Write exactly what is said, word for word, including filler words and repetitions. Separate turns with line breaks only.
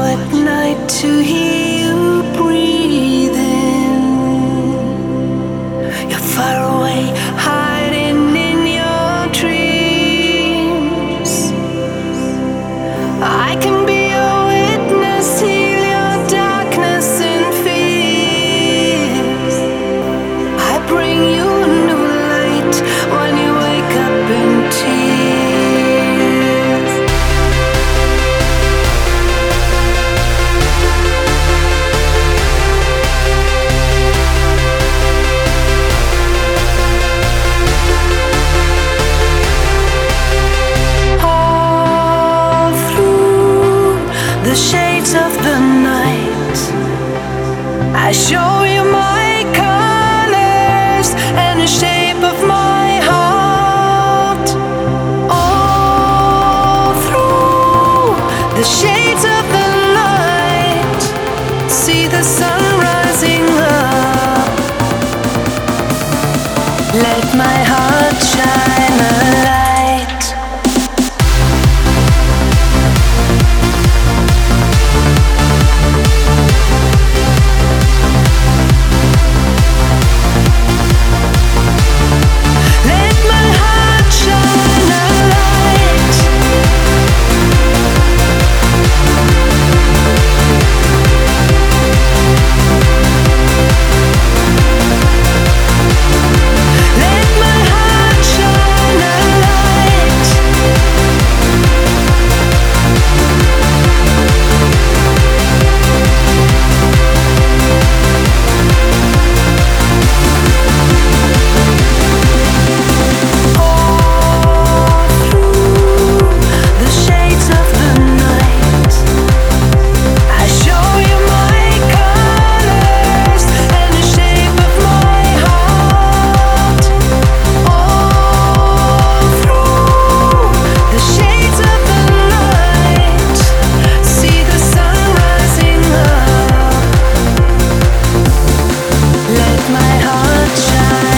at night to hear you breathing. You're far away, hiding in your dreams. I can be your witness, heal your darkness and fears. I bring you a new light when you wake up in tears. The shades of the night, I show you my colors and the shape of my heart. All through the shades of the night, see the sun rising up. Let my heart shine a light. My heart shines.